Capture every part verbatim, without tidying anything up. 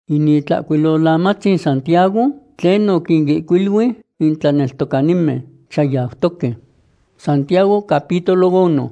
Initla'kuilolamatzin Santiago tlen okinkuilui intlaneltokanimej chayawtokej. Santiago capítulo uno.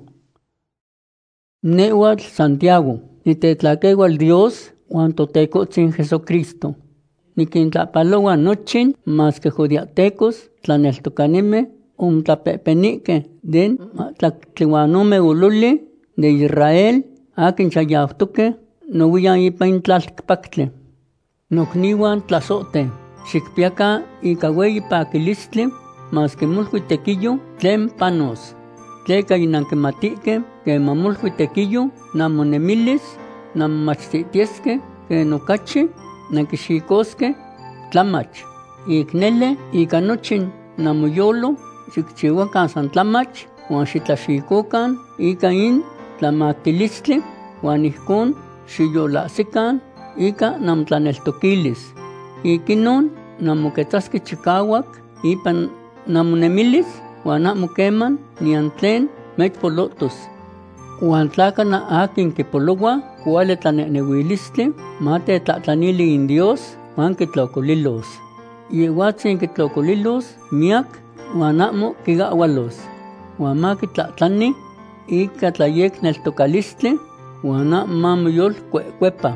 Nehwatl Santiago, nitetlakeual Dios uan Totekotzin Jesucristo. Nikintlapaloa nochin maske judiahtecos tlaneltokanimej omtlapehpenihkej den tlaktliuanomej ololi de Israel akin chayawtokej nowian ipan tlaltikpaktli. Nokniuan tlasohtej, xikpiakan ika ueyi pakilistli maske molui tekiyo tlen panos. Tleka yinankimatihkej kema molui tekiyo namonemilis nanmomachtihtieskej ken okachi nankixikoskej tlamach. Ik nele ika nochin namoyolo xikchiuakan san tlamach uan xitlaxikokan ika in tlamaktilistli uan ijkon xiyolahsikan ika namotlaneltokilis. Ik inon namoketzaskej chikawak ipan namonemilis uan amo keman nian tlen mechpolotos. Uan tlakana akin kipoloua kuali tlanehnehuilistli matetlahtlanili in Dios uan kitlokolilos. Yehuatzin kitlokolilos miak uan amo kikahwalos. Uan ma kitlatlani ika tlayekneltokalistli uan amo ma moyolkuekuepa.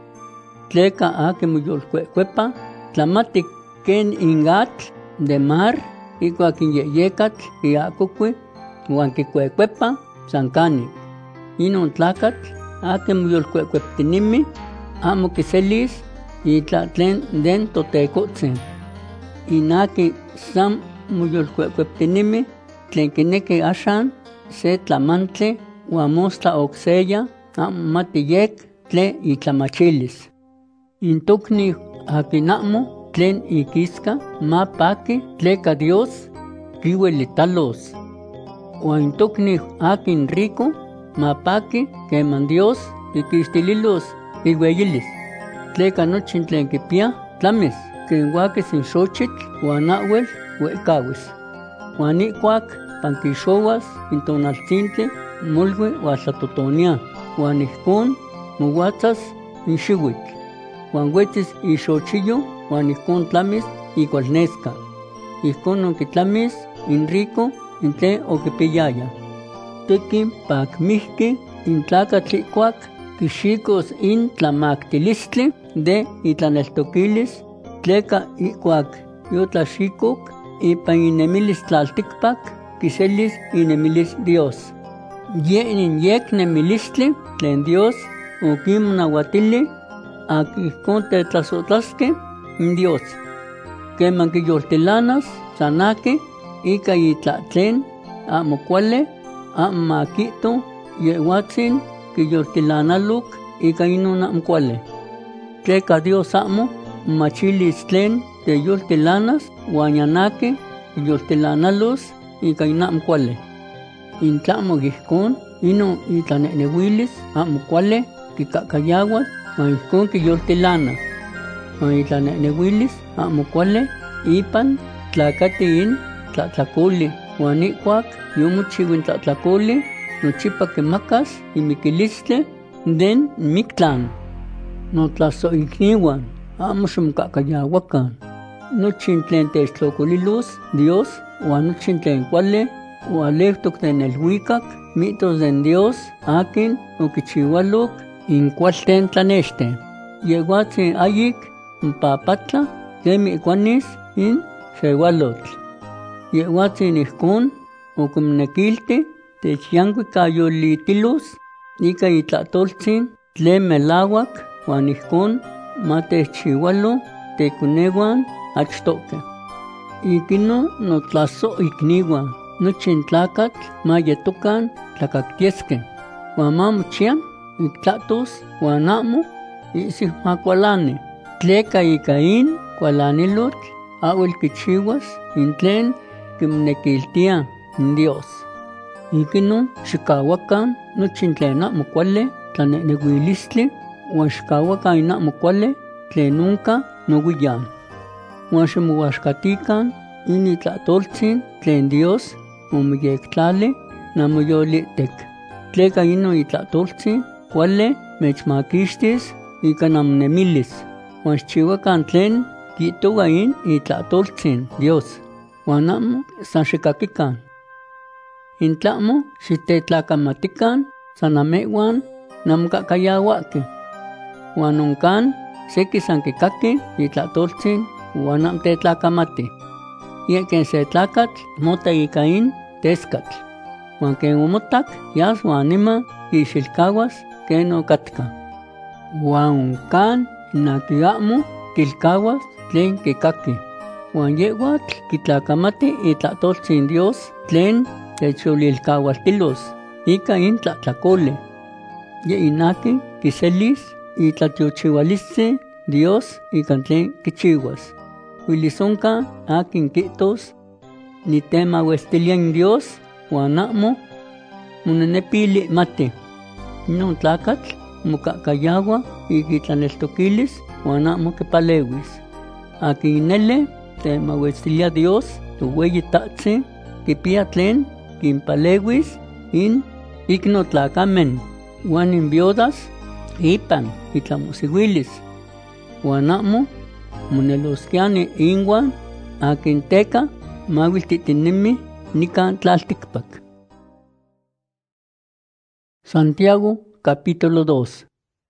Tleka akin moyolkuekuepa tlamati ken in atl de mar ikuak in yehyekatl kiahkokui uan kikuekuepa san kanik. Inon tlakatl akin moyolkuekueptinimi amo kiselis itla tlen den Totekotzin. In akin san moyolkuekueptinimi tlen kineki axan se tlamantli uan mostla okseya amo mati yek tlen itlamachilis. In tokniu akin amo tlen ikiska ma paki tleka Dios kiuelitalos. Uan in tokniu akin rico ma paki keman Dios kikixtililos iueyilis. Tleka nochin tlen kipia tlamis ken uakis in xochitl uan ahwel uehkawis. Uan ikuak pankixowas in tonaltzintli molui uan tlatotonia uan ijkon mouatzas in xiuitl. Uan uetzis ixochiyo uan ijkon tlamis ikualneska. Ijkon onkitlamis in rico in tlen okipiyaya. Tekin pakmihki in tlakatl ikuak kixikos in tlamaktilistli de itlaneltokilis tleka ikuak yotlaxikok ipan inemilis tlaltikpak kiselis inemilis Dios. Yenin yek nemilistli tlen Dios okimonauatili akin ijkon tetlasotlaskej in Dios. Keman kiyoltilanas san akin ika itlahtlen amo kuali amo makihto yehuatzin kiyoltilanalok ika inon amo kuali. Tleka Dios amo momachilis tlen teyoltilanas uan yanaki kiyoltilanalos ika in amo kuali. In tlamo ijkon inon itlanehnehuilis amo kuali kikahkayawas uan ijkon kiyoltilana. Uan itlanehnehuilis amo kuali ipan tlakati in tlatlakoli uan ikuak yomochiu in tlatlakoli nochipa kimakas imikilistli den miktlan. Notlasoikniuan amo ximokahkayawakan. Nochin tlen techtlokolilos Dios uan nochin tlen kuali ualeutok den neluikak mitos den Dios akin okichiualok in kualten tlanexten. Yehuatzin ayik mpapatla kemi ikuanis in xeualotl. Yehuatzin ijkon okimonekilti techyankuikayolitilos ika itlahtoltzin tlen melauak uan ijkon matechchiualo tekoneuan achtokej. Ik inon notlasoikniuan nochin tlakatl mayetokan tlakaktieskej uan ma mochian ik tlahtos uan amo isik makualani. Tleka ika in kualanilotl awel kichiuas in tlen kimonekiltia in Dios. Ik inon xikawakan nochin tlen amo kuali tlanehnehuilistli uan xikawakan in amo kuali tlen onka nowiyan. Uan ximoaxkatikan in itlahtoltzin tlen Dios omoyektlali namoyolitek. Tleka inon itlahtoltzin kuali mechmakixtis ika namonemilis. Juan xchihuacan tlen quitoua in itlahtoltzin Dios. Juan amo san xikakican. Intlamo xitetlacamatican san amehuan namcacayauaque. Juan oncan sequi san kikaki itlahtoltzin Juan am tetlacamati. Yequen se tlacatl mota ica in tescatl. Juan quen omotac yas Juan nima ixilcahuas quen ocatca. Juan oncan naki amo quilcahuas tlen kikaki. Juan yehuatl kitlacamati itlahtoltzin Dios tlen techolilcahualtilos ica in tlahtlacole. Ye inaki kiselis itlatiochihualistzin Dios ica tlen kichihuas. Huilisonca akin quitos nitemauestilia in Dios Juan amo monenepili mati. Non tlacatl mocacayagua iquitlaneltoquilis Juan amo quipaleuis. Akin nele temauestilia Dios tuweyi tahtzi quipia tlen quimpaleuis in icnotlacamen Juan in viudas ipan itlamosihuilis. Juan amo monelosquiani inguan akin teca mauiltitinimi nican tlalticpac. Santiago capítulo dos.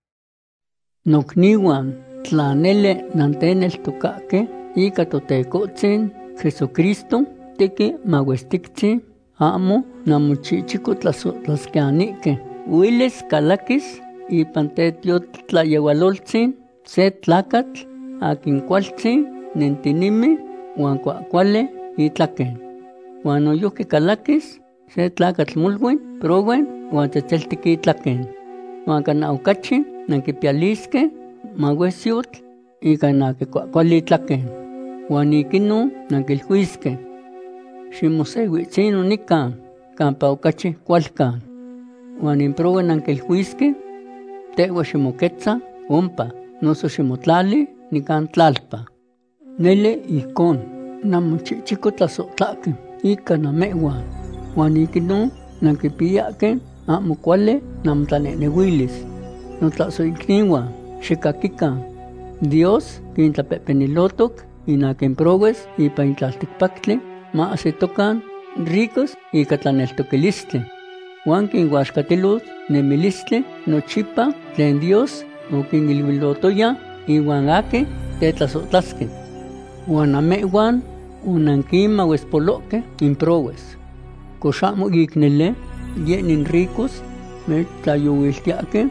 Nocniuan tlanele nanteneltocaque ica totecotzin Jesucristo tequi mauestictzi amo namochichico tlasquianique. Huiles calaquis ipan tetiotlayeualoltzin se tlacatl akin cualtzin nentinimi huan cuacuale itlaquen. Huan oyuhque calaquis se tlacatl muluen prouen huan tzetzeltiqui itlaquen. Huan cana ocachi nanquipialisque mauesiotl ica naqui cuacuale itlaquen. Huan iquinu nanquilhuisque ximosehuitzino nican campa ocachi cualcan. Huan in prouen nanquilhuisque tehua ximoquetza ompa noso ximotlali nican tlalpa. Nele icon namochichico tlasohtlaque ica namehuan. Huan iquinu nanquipiyaque amo cuale namotlaneneuilis. Notlasoicniuan xicaquican Dios quintlapehpenilotoc inaquin proues ipa in tlalticpactli maasitocan ricos ica tlaneltoquilistli. Juan quinhuaxcatilos nemilistli nochipa tlen Dios oquinilhuilotoya iuan aqui tetlasohtlasque. Juan amehuan onanquimauespoloque in proues. Cox amo icnele yen in ricos mechtlayouiltiaque.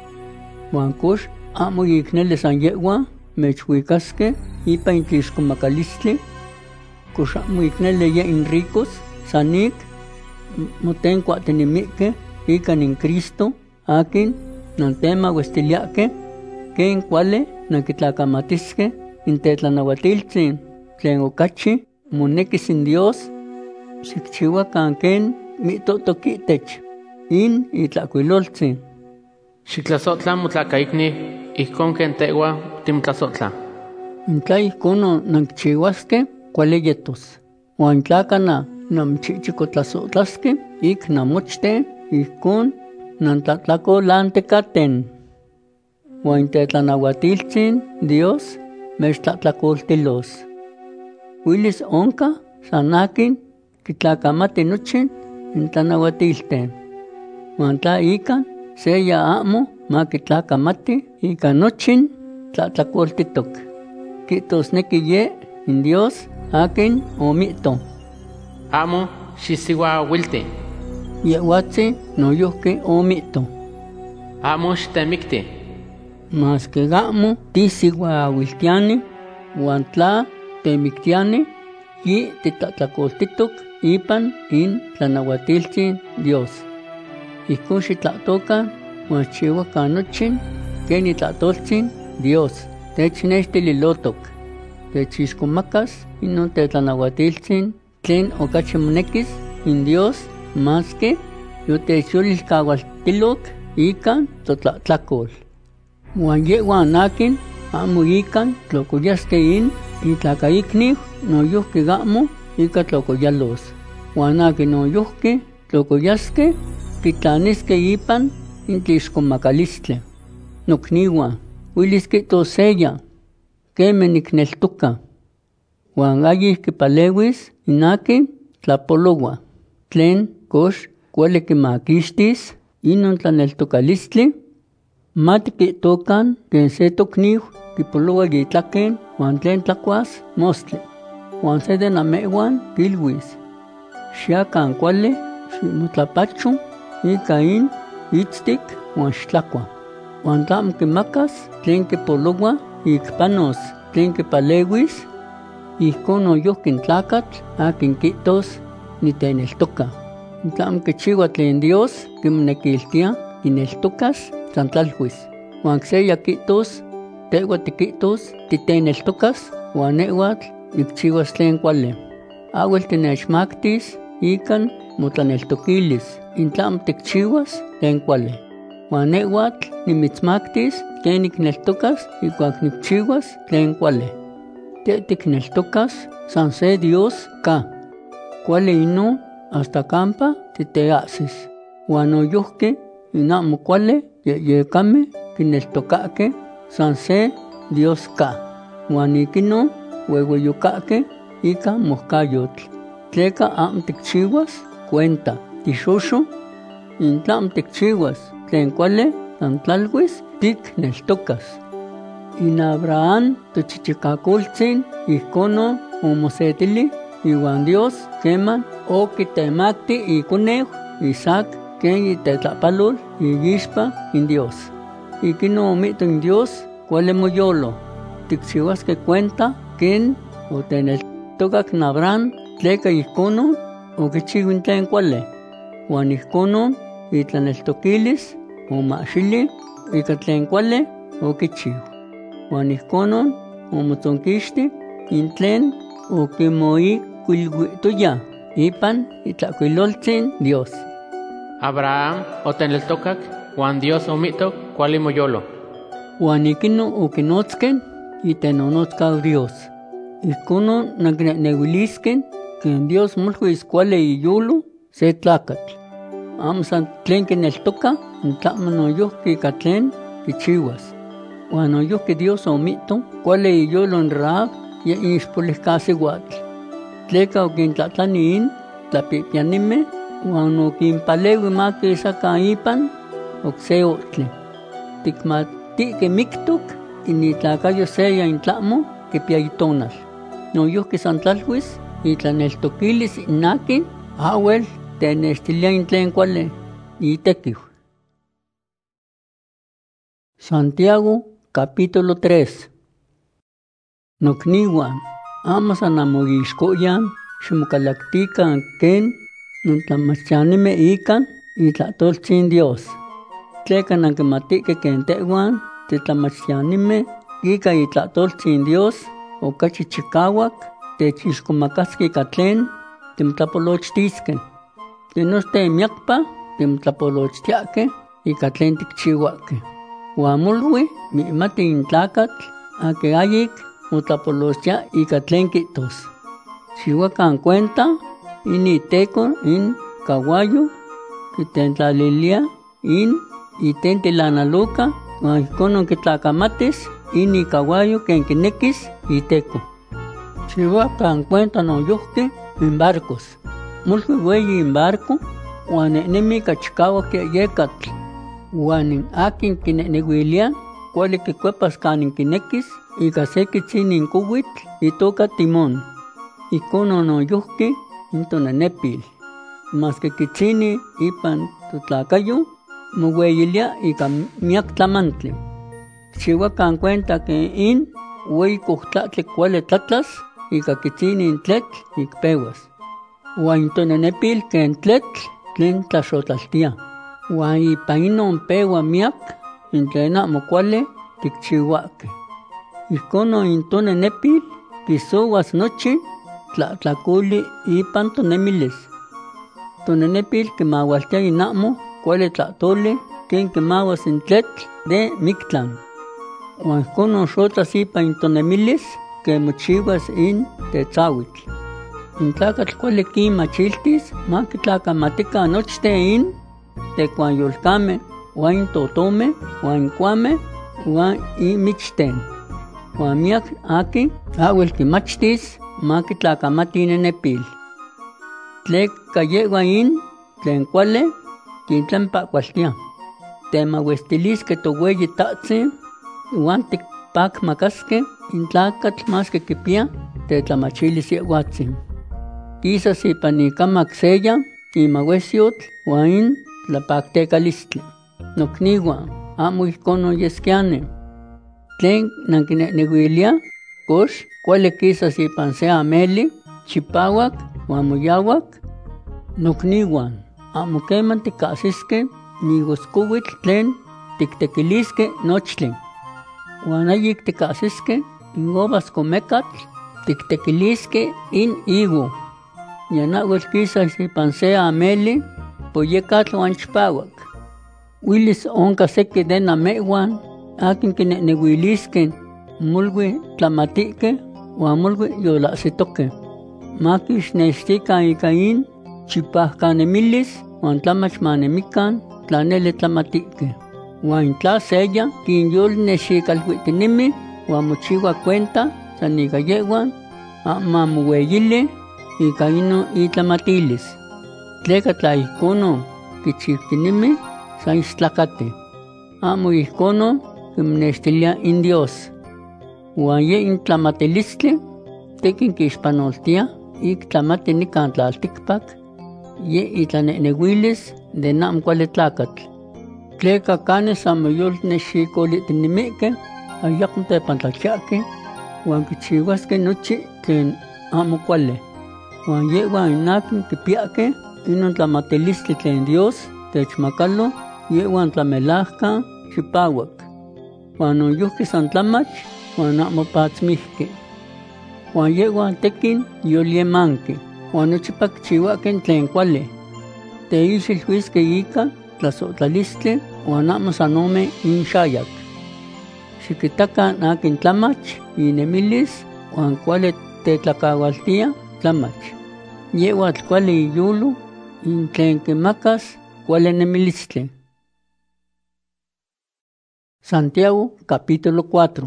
Juan cox amo icnele san yehuan mechhuicasque ipa in tlixcomacalistli. Cox amo icnele yen in ricos san ic motencuatenimique ica in Cristo akin nantemauestiliaque quen cuale nanquitlacamatisque in tetlanauatiltzin tlen ocachi monequis in Dios xicchihuacan quen mitotoquitech in itlacuiloltzin. Xictlasohtla motlacaicni ijcon quen tehua timotlasohtla. Intla ijcono nanquichihuasque cuale yetos. Huan tlacana namchichicotlasohtlasque ic namochten ijcon nantlatlacolantecaten. Huan tetlanauatiltzin Dios mechtlatlacoltilos. Huilis onca san akin quitlacamati nochin in tlanauatilten. Huan tla ican seya amo maquitlacamati ica nochin tlatlacoltitoc. Quitosnequi ye in Dios akin omito. Amo xisiuauilti. Yehuatzi noyuhque omito. Amo xtemicti. Mas que amo tisiuauiltiani huan tla temictiani yi titlatlacoltitoc ipan in tlanauatiltzin Dios. Ijcon xitlahtoca huan xchihuacan nochin quen itlahtoltzin Dios technextililotoc. Techixcomacas inon tetlanauatiltzin tlen ocachi monequis in Dios mas que yotechyolilcaualtiloc ica totlatlacol. Huan yehuan akin amo ican tlocoyasque in itlacaicniu noyuhque amo ica tlocoyalos. Huan akin noyuhque tlocoyasque quitlanisque ipan in tlixcomacalistli. Nocniuan, huilis quitoseya queme nicneltoca. Juan ayih kipalewis inaki tlapolowa. Tlen kox kuali kimakixtis inon tlaneltocalistli. Matiquitocan ken se tocniu kipolowa yitlaken Juan tlen tlacuas mostli. Juan se de namewan kilwis. Xiacan kuali ximotlapacho ika in itztik Juan xtlacua. Juan tlamo kimacas tlen kipolowa ikpanos tlen kipalewis. Ihkon noyohkin tlacatl akin quitos niteneltoca. Tlamo kichiua tlen Dios kimonekiltia kineltocas san tlalhuis. Juan kseya quitos teua tiquitos titeneltocas Juan nehwatl nikchiuas tlen kuali. Awel tinechmaktis ikan motlaneltoquilis intlamo tikchiuas tlen kuali. Juan nehwatl nimitzmaktis ken nikneltocas ikuak nikchiuas tlen kuali. Te tikneltocas san se Dios ka. Kuali inon hasta campa titeahsis. Juan noyohki inamo kuali yeyekameh kineltocahke san se Dios ka. Juan ikinon ueueyokahke ika mohkayotl. Tleka amo tikchiuas cuenta tixoxo. Intlamo tikchiuas tlen kuali san tlalhuis tikneltocas. In Abraham tochichikakoltzin ihkono omosetili iwan Dios keman okitemakti ikoneu Isaac ken itetlapalol iixpa in Dios. Ikinon omihto in Dios kuali moyolo. Tikchiuaske cuenta ken oteneltokak in Abraham tleka ihkono okichiu tlen kuali. Huan ihkono itlaneltoquilis omahxili ika tlen kuali okichiu. Huan ihkonon omotzonquixti in tlen okimoikuilhuitoya ipan itlacuiloltzin Dios. Abraham oteneltokak Juan Dios omihtok kuali moyolo. Huan ikinon okinotzken itenonotkaw Dios. Ihkonon naknehnehuilisken ken Dios molhuis kuali iyolo se tlacatl. Amo san tlen kineltoka, tlamo noyohki ika tlen kichiuas. Huan noyohki Dios omihto kuali iyolo in Rahab ye ixpolihkasiuatl. Tleka okintlatlani in tlapipianimeh huan okinpalewi makisakan ipan okse ohtli. Tikmatihke miktok initlakayo seya intlamo kipia itonal. Noyohki san tlalhuis itlaneltoquilis inakin awel tenextilia in tlen kuali itekiu. Santiago capítulo tres. Nokniuan, amo san namoixkoyan ximokalaktikan ken nontlamachtianimeh ikan itlahtoltzin Dios. Tleka nankimatihkeh ken tehuan titlamachtianimeh ika itlahtoltzin Dios okachi chikauak techixkomakaskeh ika tlen timtlapolochtiskeh. Tinochteh miakpa timtlapolochtiahkeh ika tlen tikchiuahkeh. Huan molui mihmati in tlacatl akin ayik motlapolochtia ika tlen quihtos. Xiuakan cuenta in iteco in caballo kitentlaliliya in itentilanaluka huan ihkon kitlakamatis in icaballo ken kinekis iteco. Xiuakan cuenta noyohki in barcos. Molui ueyi in barco huan nehnemi ika chikauak yekatl. Huan akin kinehnehuilia kuali kikuepas kanin kinekis ika se kitzinin kowitl itoka timón. Ihkonon noyohki in tonenepil. Maske kitzini ipan totlakayo moueyilia ika miak tlamantli. Xiuakan cuenta ken in ueyi kohtlahtli kuali tlatlas ika kitzinin tletl ikpewas. Huan in tonenepil ken tletl tlen tlaxotlaltia. Huan ipan inon pewa miak in tlen amo kuali tikchiuahkeh. Ihkonon in tonenepil kisouas nochi tlahtlakoli ipan tonemilis. Tonenepil kimaualtia in amo kuali tlahtoli ken kimauas in tletl de miktlan. Huan ihkonon xotlas ipan in tonemilis ken mochiuas in tetzauitl. In tlacatl kuali kinmachiltis makitlakamatikan nochteh in tekuanyolkameh huan in totomeh huan in kuameh huan in michten. Juan miak aki awel kimachtis maki tlakamati nenepil. Tlek kayewa in tlen kuale kintlen pakualtia. Tema westilis que toweyi tatsi uan tikpak makaske intlakatl mas que kipia tetlamachilis yehuatzin. Quizás ipan ikamak seya imawesiotl uan in tlapaktekalistli. Nokniwa amo ihkono yeskiane. Tlen nankinenewilia kox kuale quizás ipan se ameli chipawak uan moyawak. Nokniwan amo keman tikasiske nigoskuwitl tlen tiktekiliske nochtli. Uan ayik tikasiske ingobas komekatl tiktekiliske in igu. Yanawel quizás ipan se ameli poyekatl uan chipawak. Wilis onka seki den amewan akin kinenewilisken mulwi tlamatike uan mulwi yolasitoke. Makix nextika ika in chipahkanemilis uan tlamach manemikan tlanele tlamatike. Uan tla seya kinyol nexikalhuitinimi uan mochiwa cuenta san ika yewan ama muweyili ika ino itlamatilis. Tleka tla ihkono kichiftinimi san istlakate. Amo ihkono kimnextilia in Dios. Uan ye in tlamatilistli tekin kixpanoltia ik tlamati nikan tlaltikpak ye itlanenewilis de nam kuali tlakatl. Tleka kane samoyol nexikolitinimike ayakmo tepantlachiake uan kichiwaske nochi tlen amo kuali. Uan yewan inakin kipiake inon tlamatilistli tlen Dios techmakalo yewan tlamelajka xipawak. Uan noyuhki san tlamach uan amo patzmihki. Uan yewan tekin yolyemanki uan nochipa kichiwaken tlen kuali. Teixilhuiske ika tlasohtlalistli uan amo sanome inxayak. Xikitakan akin tlamach inemilis uan kuali tetlakawaltia tlamach. Yewatl kuali iyulu in tlen kimakas kuali nemilistli. Santiago capítulo cuatro.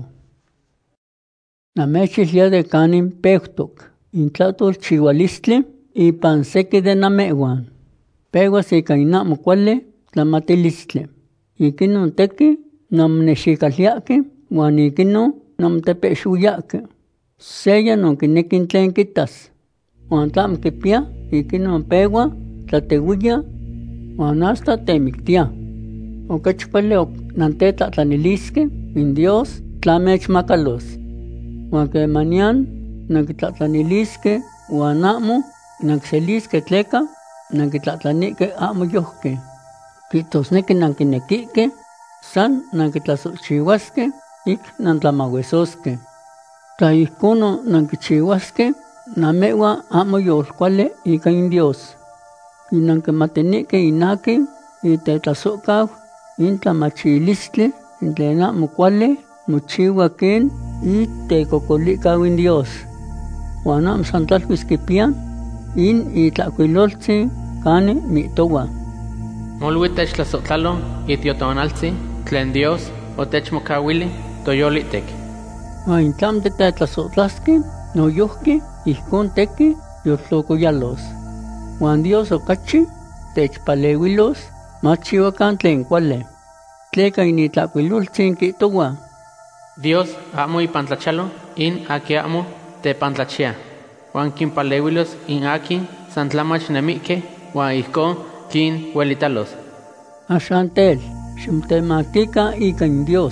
Namechilya de kanin peutok intlatol chiwalistli ipan seki de namewan. Pewas ika inamo kuali tlamatilistli. Ikinon teki namnexikaliake uan ikinon namtepexuyake. Seya non kinekin tlen kitas. Uan tlamo kipia ikinon pewa tlatewilla uan hasta temiktia. Okachi kuali nantetlatlaniliske in Dios tlamechmakalos. Uan kemanian nankitlatlaniliske uan amo nankiseliske tleka nankitlatlanike amo yohke. Kitosneki nankinekike san nankitlasochiwaske ik nantlamawesoske. Tla ihkono nankichiwaske namewa amo yolkuali ika in Dios. Inankimatinike inakin itetlasokaw in tlamachilistli in tlen amo kuali mochiwa ken itekokolikaw in Dios. Uan amo san tlalhuis kipia in itlakuiloltzi kani mitowa. Molui techtlasotlalo itiotonaltzi tlen Dios otechmokawili toyolitek. Uan tlamo tetetlasotlaske noyohki ihkon teki yoltlokoyalos. Uan Dios okachi techpalewilos machiwakan tlen kuali. Tleka initlakuiloltzin kitowa. Dios amo ipantlachalo in aki amo tepantlachia. Uan kinpalewilos in aki san tlamach nemike uan ihkon kin huelitalos. Axantel, ximtematika ika in Dios.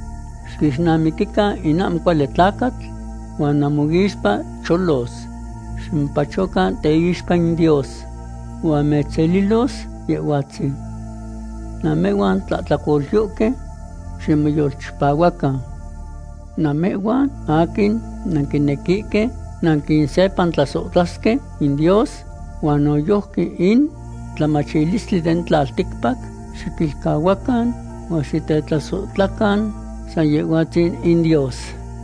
Xkixnamikika in amo kuali tlakatl uan amoixpa cholos. Ximpachoka teixpa in Dios. Uan mechselilos yehuatzin. Namewan tlatlakolyoke ximoyolchipawaka. Namewan akin nankinekike nankinsepan tlasotlaske in Dios uan noyohki in tlamachilistli den tlaltikpak xikilkawakan uan xitetlasotlakan san yehuatzin in Dios.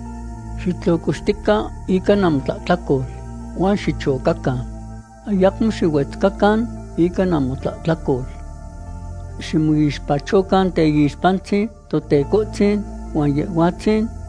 Xitlokoxtika ika namotlatlakol uan xichokakan. Ayakmo xiwetzkakan ika namotlatlakol. Ximoixpachokan teixpantzin totekotzin uan yehuatzin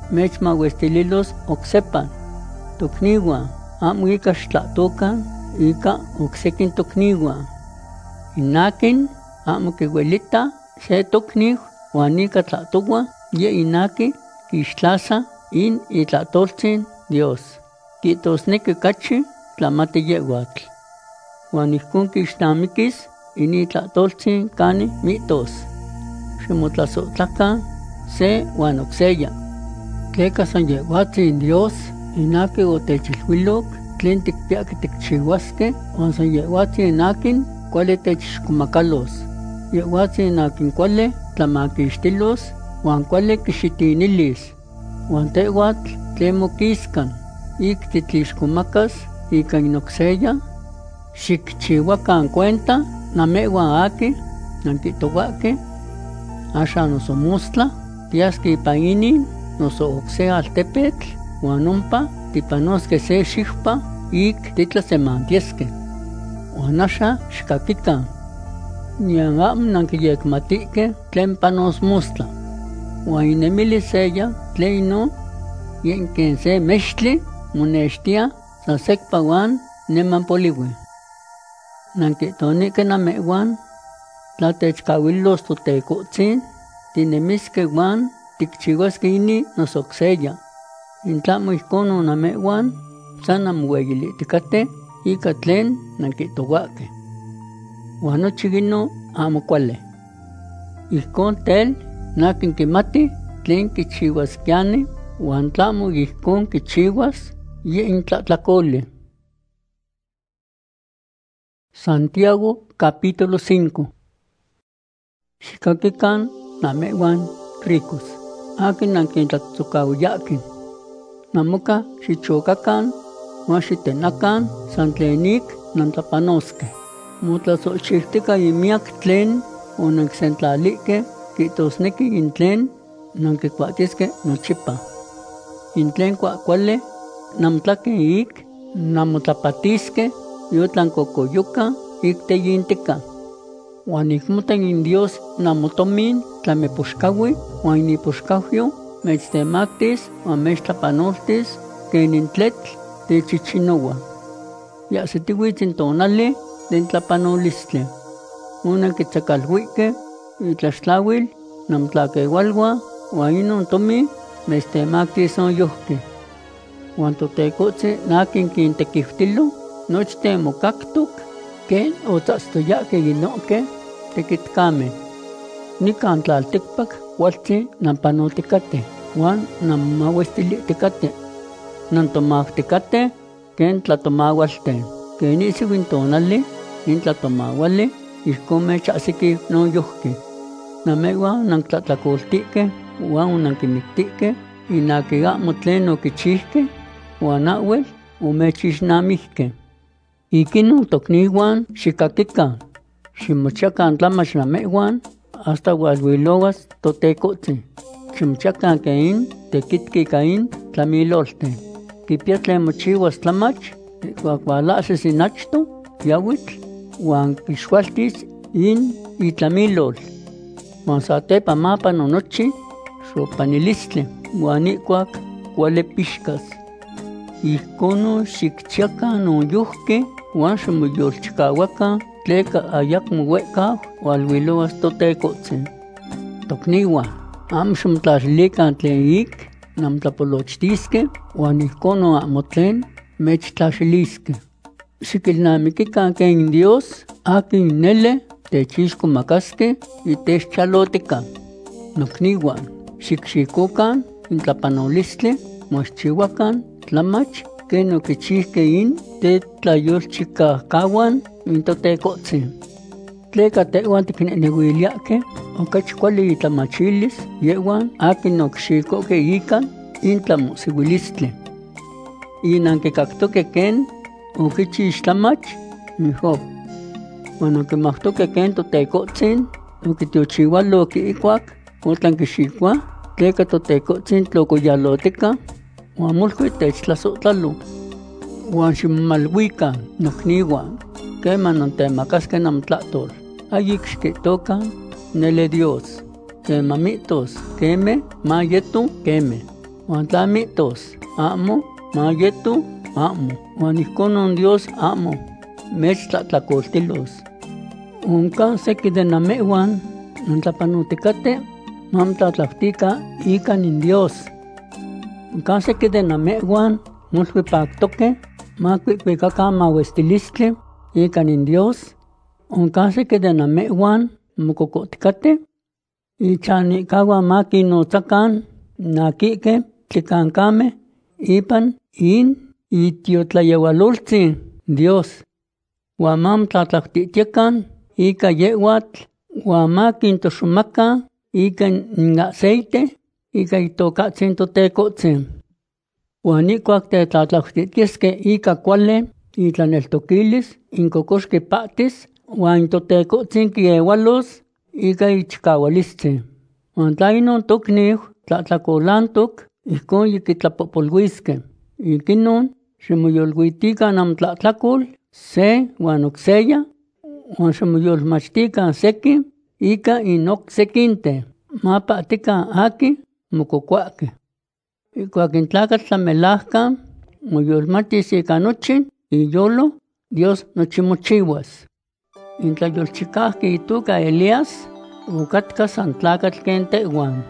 mechmauestililos oksepan. Tokniwa, amo ika xtlatokan, ika oksekin tokniwa. Inakin, amo kiwelita, se tokniw, wan ika tlatowa, ye inaki, kixtlasa, in itlatoltzin Dios. Kitosneki kachi, tlamati yewatl. Wan ihkon kixtamikis, in itlatoltzin kani mitos. Ximotlasohtlakan, se wan okseya. Tleka san yewatzin Dios, inaki otechilhuilok, tlen tikpiaki tikchiwaske, wan san yewatzin inakin, kuali techixkomakalos. Yewatzin inakin kuali tlamakixtilos, wan kuali kixitinilis. Wan tewatl tlen mokiskan, ik titlixkomakas, ika inokseya, xikchiwakan cuenta, namewan aki, nankitowaki, asha noso mostla, tiaski ipa inin, noso okse altepetl, wan ompa tipanoske se xihpa, ik titlasemantieske. Wan asha xkakikan, nian amo nankiyekmatike tlen panos mostla. Wan inemili seya tlen ino, yen ken se mextli, monextia, san sekpa wan neman poliwi. Nankitonik namewan, tlatechkawilos totekotzin, tinemiske wan, tikchiwaske ini nosokseya. Intlamo ihkono namewan, san amueyilitikate, ika tlen nankitowake. Wan nochigino amo kuale. Ihkon tel, nakin kimati, tlen kichiwaskiani, wan tlamo ihkon kichiwas, ye intlatlakoli. Santiago capítulo cinco. Xikakikan namewan ricos, akin nankintlatzokawiyakin. Namoka xichokakan, wan xitenakan san tlenik nantlapanoske. Motlasochihtika imiak tlen onankisentlalike, kitosneki in tlen nankikuatiske nochipa. In tlen kuakuale, namtlaki ik, namotlapatiske, yotlankokoyoka, ik teyintika. Wan ikmoten in Dios namotomin tlamepoxkawi, wan inipoxkawyo, mechtemaktis, wan mechtlapanoltis, ken in tletl techichinowa. Yasitiwitzin tonali, den tlapanolistli. Una kitzakalhuike, itlaxtlawil, namtlakewalwa, wan inon tomi, mechtemaktis on yohki. Wan totekotzi nakin kintekiftilo, nochte mokaktok, ken otzastoyake inoke, tekitkame. Nikan tlaltikpak, kualtzi nampanotikate, wan namawestilitikate. Nantomahtikate, ken tlatomawalten. Ken isiwin tonali, in tlatomawali, ihkon mechasiki no yohki. Namewa nankatlakoltike, wan nankimiktike, inaki amo tlen okichihke, wan awel omechixnamihke. Ikinon tokniwan xikakikan, ximochakan tlamach namewan, hasta ualwilowas totekotzi. Ximochakan kein tekitki kain tlamilolten. Kipia tlen mochiwas tlamach, ikuak ualahsis inachto, yawitl, wan kixualtis in itlamilol. Wan satepa mapa nonochi, xopanilistli, wan ikuak kuale pixkas. Ihkono xikchiakan noyohke, wan ximoyolchikawakan, tleka ayakmo wehkaw, ualwilowas totekotzin. Tokniwa, amo ximotlaxilikan tlen ik, namtlapolochtiske, wan ihkono amo tlen mechtlaxiliske. Xikilnamikikan ken Dios, akin nele techixkomakaske, itechchalotika. Nokniwan, xikxikokan intlapanolistli, moxchiwakan tlamach, ken okichihke in tetlayolchikakawan in totekotzin. Tleka tewan tiknenewiliake, okachi kuali itlamachilis, yewan akin okixikoke ikan in tlamosiwilistli. Inankikaktoke ken okichi ixtlamach in Job. Wan okimahtoke ken totekotzin, okitiochiwalo ikuak, otlankixikua, tleka totekotzin tlokoyalotika, wan molui techtlasotlalo. Wan ximomalwikan nokniwan, keman ontemakaske namtlahtol, ayik xkitokan nele Dios, kemamitos, keme, mayeto, keme. Juan tlamitos, amo, mayetu, amo. Juan ihconon Dios, amo. Mech tlatlacoltilos. Unca sequi de namehuan, nantlapanuticate, mam tlatlautica ican in Dios. Unca sequi de namehuan, mulhuipactoque, macuicuicaca mauestilistli, ican in Dios. Unca sequi de namehuan, mococoticate, ichanicaua maquinotzacan, naquique, tlicancame, ipan, in, itiotlayeualultzin, Dios. Guamam tlatlactitiecan, ica yehuatl, guamaquintoxumaca, ica in aceite, ica itocatzin totecotzin. Guanicuac te tlatlactitiesque ica cuale, itlaneltoquilis, incocoxque patis, guan totecotzin quiehualos, ica ichcaualistzin. Guan tlainon tocniu, tlatlacolantoc, ihcon yiquitlapopolhuisque. Iquinon, ximoyolhuitica nam tlatlacol, se, guan oxeya, guan ximoyolmachtica sequi, ica inoc sequinte, mapactica aki, mococuaque. Icuac in tlacatl tlamelahca, moyolmatis ica nochi, iyolo, Dios nochimochihuas. In tlayolchicahque ituca Elías, ucatca san tlacatl ken tehuan.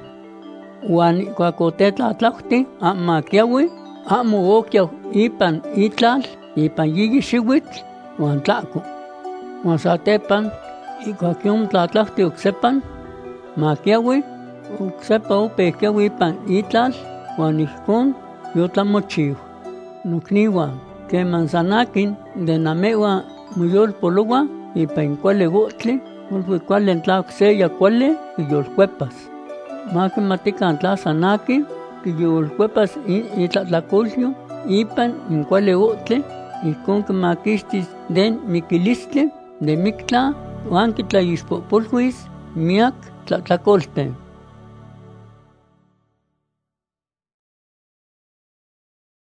Uan icuac otetlatlauhti, amaquiaui, amo oquiau ipan itlal, ipan yiyi xihuitl, uan tlaco. Uan satepan, icuac yom tlatlauhti ocsepan, maquiaui, ocsepa opehquiaui ipan itlal, uan ihcon yotlamochiu. Nocniuan, queman sanaquin de nameua moyolpoloua, ipan cuale gotli, molhui cuale tla ocseya cuale, yolcuepas. Maquimatican tla sanaqui, que yolcuepas itlatlacolio, ipan in cuale gotli, ihcon que maquistis den miquilistli, de mictla, uan quitlaixpopolhuis, miac tlatlacolte.